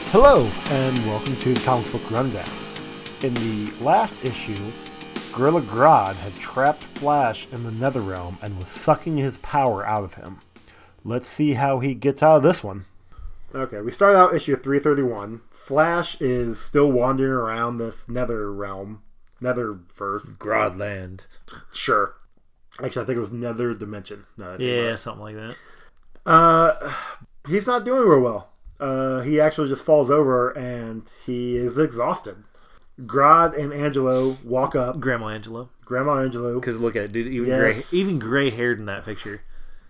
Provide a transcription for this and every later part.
Hello, and welcome to the Comic Book Rundown. In the last issue, Gorilla Grodd had trapped Flash in the Netherrealm and was sucking his power out of him. Let's see how he gets out of this one. Okay, we start out issue 331. Flash is still wandering around this Netherrealm. Netherverse. Groddland. Sure. Actually, I think it was Nether Dimension. Yeah, something like that. He's not doing real well. He actually just falls over and he is exhausted. Grodd and Angelo walk up. Grandma Angelo. Because look at it, dude. Even gray-haired in that picture.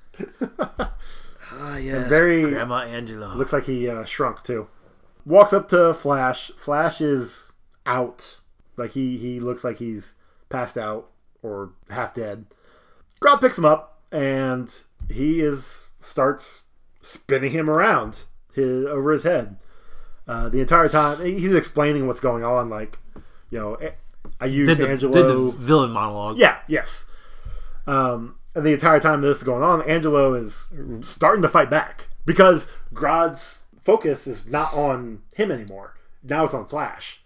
Yes. Grandma Angelo. Looks like he shrunk too. Walks up to Flash. Flash is out. Like he looks like he's passed out or half dead. Grodd picks him up and he starts spinning him around over his head. The entire time he's explaining what's going on. Like, I used Angelo. Did the villain monologue? Yeah. Yes. And the entire time this is going on, Angelo is starting to fight back because Grodd's focus is not on him anymore. Now it's on Flash.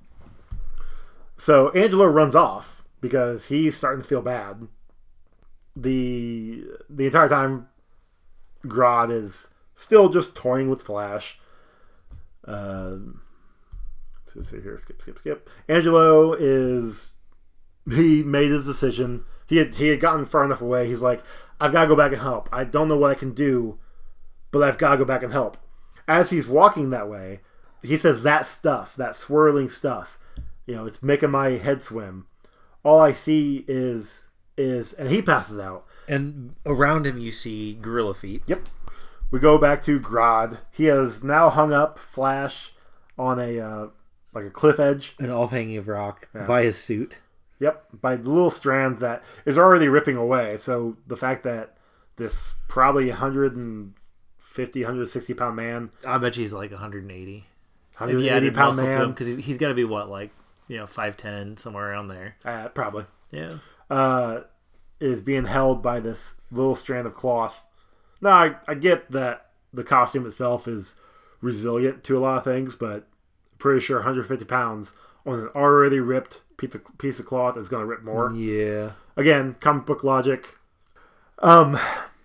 So Angelo runs off because he's starting to feel bad. The entire time, Grodd is still just toying with Flash. Let's see here. Skip. Angelo he made his decision. He had gotten far enough away. He's like, I've got to go back and help. I don't know what I can do, but I've got to go back and help. As he's walking that way, he says that swirling stuff, it's making my head swim. All I see is, and he passes out. And around him you see gorilla feet. Yep. We go back to Grodd. He has now hung up Flash on a cliff edge. An off-hanging of rock by his suit. Yep, by the little strands that is already ripping away. So the fact that this probably 150, 160 pound man. I bet you he's like 180. 180 pound man. Because he's got to be 5'10", somewhere around there. Probably. Yeah. Is being held by this little strand of cloth. Now, I get that the costume itself is resilient to a lot of things, but I'm pretty sure 150 pounds on an already ripped piece of cloth is going to rip more. Yeah. Again, comic book logic. But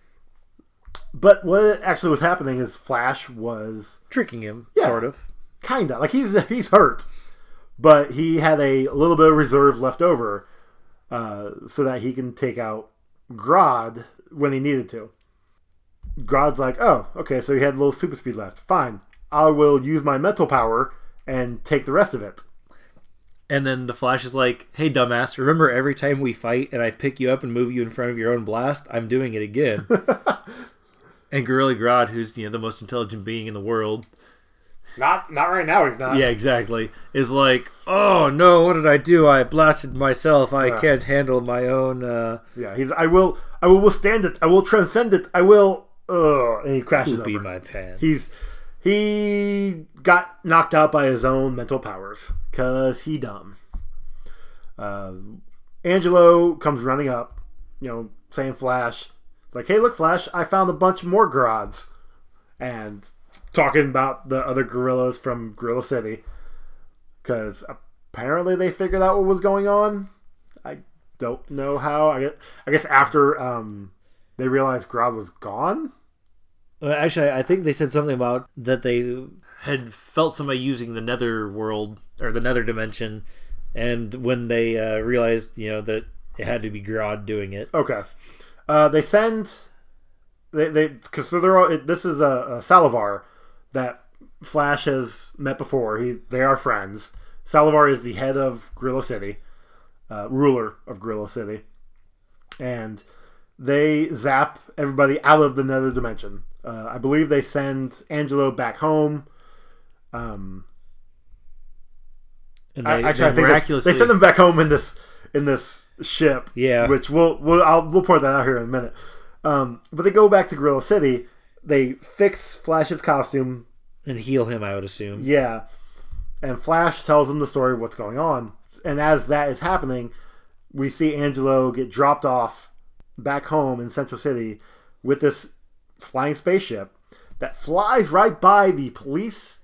what actually was happening is Flash was tricking him, sort of. Kind of. Like, he's hurt. But he had a little bit of reserve left over so that he can take out Grodd when he needed to. Grodd's like, oh, okay, so he had a little super speed left. Fine. I will use my mental power and take the rest of it. And then the Flash is like, hey, dumbass, remember every time we fight and I pick you up and move you in front of your own blast? I'm doing it again. And Gorilla Grodd, who's the most intelligent being in the world. Not right now, he's not. Yeah, exactly. Is like, oh, no, what did I do? I blasted myself. I can't handle my own... I will withstand it. I will transcend it. I will... and he crashes over. My pants. He got knocked out by his own mental powers because he dumb. Angelo comes running up, saying Flash. It's like, hey, look, Flash, I found a bunch more Grodds. And talking about the other gorillas from Gorilla City. Because apparently they figured out what was going on. I don't know how. I guess after... they realized Grodd was gone? Actually, I think they said something about that they had felt somebody using the nether world, or the nether dimension, and when they realized, that it had to be Grodd doing it. Okay. They send... Because this is a Salivar that Flash has met before. They are friends. Salivar is the head of Gorilla City, ruler of Gorilla City. And... they zap everybody out of the nether dimension. I believe they send Angelo back home. And I think they send him back home in this ship. Yeah, which we'll point that out here in a minute. But they go back to Gorilla City. They fix Flash's costume and heal him, I would assume. Yeah, and Flash tells him the story of what's going on. And as that is happening, we see Angelo get dropped off back home in Central City with this flying spaceship that flies right by the police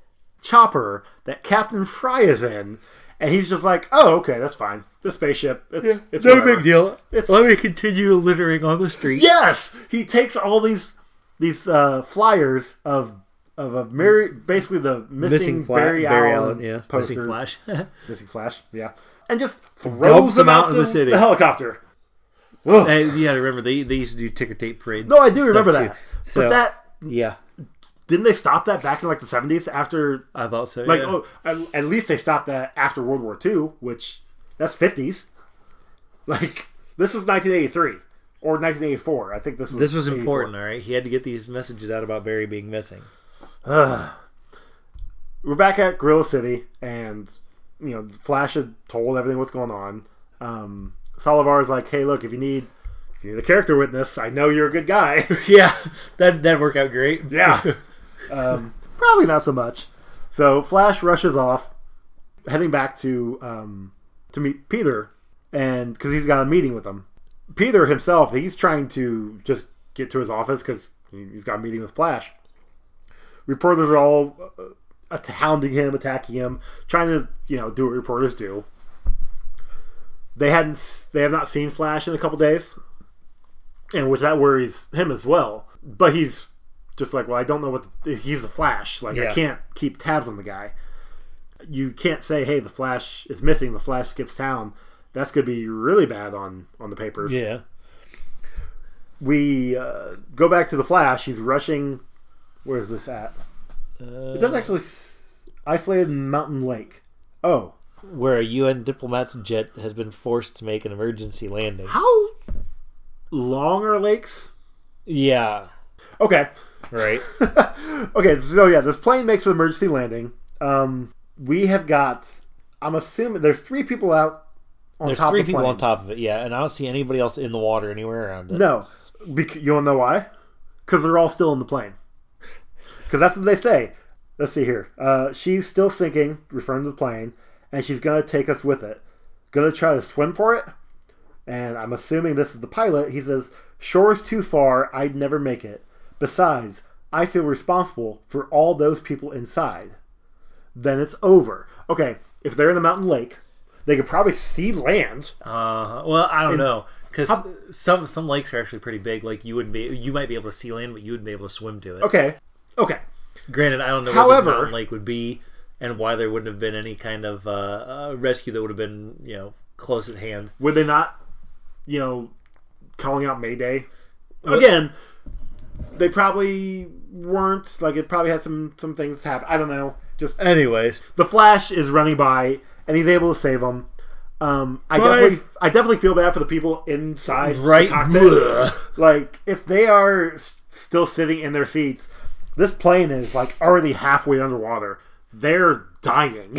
chopper that Captain Fry is in, and he's just like, "Oh, okay, that's fine. The spaceship, it's no whatever." big deal. Let me continue littering on the streets. Yes, he takes all these flyers of basically the missing Barry Allen posters, missing Flash, missing Flash, yeah, and just throws dumps them them out out of the city. The helicopter. And you got to remember they used to do ticker tape parades. No, I do remember that. So, but that yeah, didn't they stop that back in like the 70s after? I thought so. Like, yeah. at least they stopped that after World War II, which that's 50s. Like, this is 1983 or 1984. I think this was important. All right, he had to get these messages out about Barry being missing. We're back at Gorilla City, and Flash had told everything what's going on. Solovar's like, "Hey, look, if you need a character witness, I know you're a good guy." Yeah, that worked out great. Yeah, probably not so much. So Flash rushes off, heading back to meet Peter, and because he's got a meeting with him. Peter himself, he's trying to just get to his office because he's got a meeting with Flash. Reporters are all hounding him, attacking him, trying to do what reporters do. They have not seen Flash in a couple days, and which that worries him as well. But he's just like, well, I don't know he's the Flash. Like, I can't keep tabs on the guy. You can't say, hey, the Flash is missing. The Flash skips town. That's going to be really bad on the papers. Yeah. We go back to the Flash. He's rushing. Where is this at? It does actually isolated Mountain Lake. Oh. Where a UN diplomat's jet has been forced to make an emergency landing. How long are lakes? Yeah. Okay. Right. Okay, so yeah, this plane makes an emergency landing. We have got, I'm assuming, there's 3 people out on There's top of the 3 people plane. on top of it, yeah, and I don't see anybody else in the water anywhere around it. No. You want to know why? Because they're all still in the plane. Because that's what they say. Let's see here. She's still sinking, referring to the plane, and she's going to take us with it. Going to try to swim for it. And I'm assuming this is the pilot. He says, "Shore's too far. I'd never make it. Besides, I feel responsible for all those people inside." Then it's over. Okay, if they're in the mountain lake, they could probably see land. Well, I don't know. Because some lakes are actually pretty big. Like, you might be able to see land, but you wouldn't be able to swim to it. Okay. Granted, I don't know where this mountain lake would be and why there wouldn't have been any kind of rescue that would have been, close at hand. Would they not, calling out Mayday? Again, they probably weren't. Like, it probably had some things happen. I don't know. Just anyways, the Flash is running by and he's able to save them. I definitely feel bad for the people inside the cockpit. Like, if they are still sitting in their seats, this plane is like already halfway underwater. They're dying.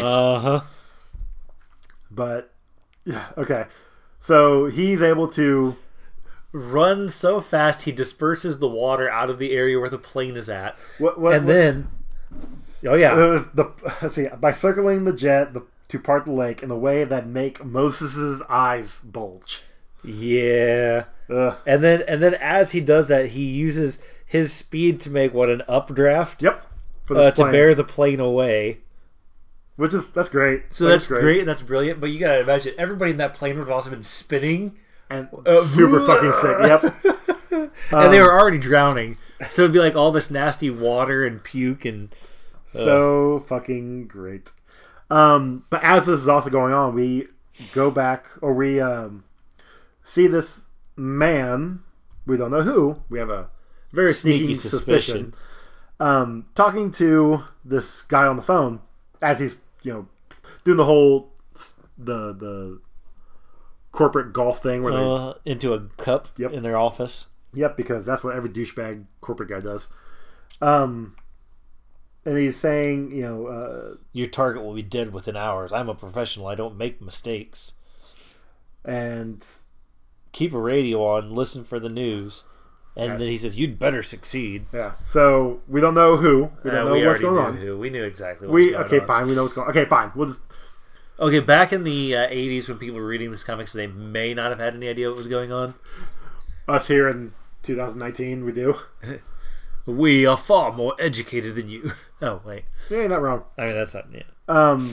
But yeah, okay. So he's able to run so fast he disperses the water out of the area where the plane is at. Then, let's see, by circling the jet to part the lake in a way that make Moses' eyes bulge. Yeah. And then as he does that, he uses his speed to make an updraft. Yep. To bear the plane away. That's great. So that's great and that's brilliant. But you gotta imagine everybody in that plane would have also been spinning and super fucking sick. Yep. And they were already drowning, so it'd be like all this nasty water and puke and so fucking great. But as this is also going on, we go back or we see this man. We don't know who. We have a very sneaky suspicion. Talking to this guy on the phone as he's doing the whole the corporate golf thing where they into a cup in their office. Yep, because that's what every douchebag corporate guy does. And he's saying, your target will be dead within hours. I'm a professional. I don't make mistakes. And keep a radio on. Listen for the news. And then he says, "You'd better succeed." Yeah. So we don't know who. We don't know what's going on. Who. We knew exactly what was going on. Okay, fine. We know what's going on. Okay, fine. We'll just... Okay, back in the 80s when people were reading these comics, they may not have had any idea what was going on. Us here in 2019, we do. We are far more educated than you. Oh, wait. Yeah, not wrong. I mean, that's not... Yeah.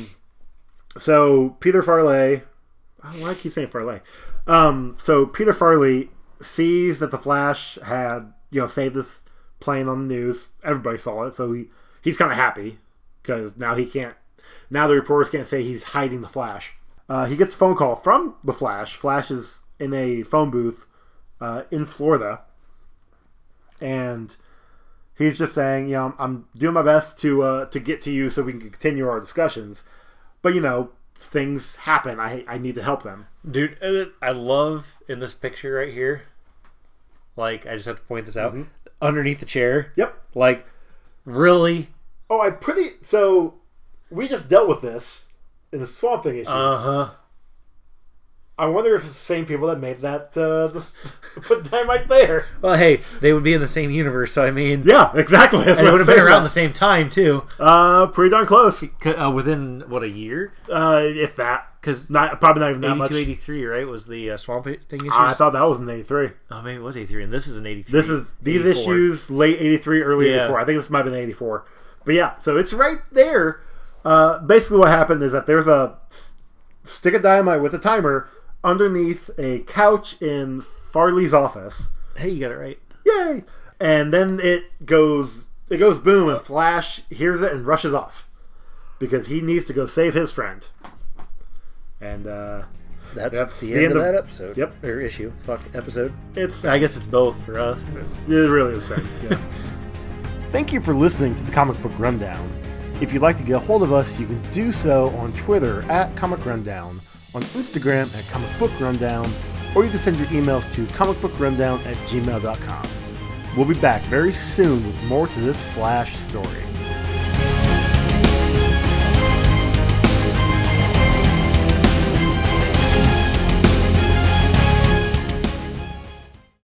So Peter Farley, why do I keep saying Farley? So Peter Farley sees that the Flash had, saved this plane on the news. Everybody saw it, so he's kind of happy because now the reporters can't say he's hiding the Flash. He gets a phone call from the Flash. Flash is in a phone booth in Florida, and he's just saying, I'm doing my best to get to you so we can continue our discussions. But, things happen. I need to help them. Dude, I love in this picture right here, like, I just have to point this out, underneath the chair. Yep. Like, really? Oh, so we just dealt with this in the Swamp Thing issues. Uh-huh. I wonder if it's the same people that made that put Dynamite there. Well, hey, they would be in the same universe, so I mean... Yeah, exactly. That's and it would have been around the same time, too. Pretty darn close. Within, what, a year? If that. Because probably not even that much. 82, 83, right, was the Swamp Thing issues? I thought that was in 83. Oh, maybe it was 83, and this is in 83. These 84. Issues, late 83, early 84. I think this might have been 84. But yeah, so it's right there. Basically what happened is that there's a stick of dynamite with a timer underneath a couch in Farley's office. Hey, you got it right. Yay! And then it goes boom, and Flash hears it and rushes off because he needs to go save his friend. And that's the end of that episode. Yep. Or issue. Fuck, episode. I guess it's both for us. It really is the same. Yeah. Thank you for listening to the Comic Book Rundown. If you'd like to get a hold of us, you can do so on Twitter at Comic Rundown, on Instagram at Comic Book Rundown, or you can send your emails to comicbookrundown@gmail.com. We'll be back very soon with more to this Flash story.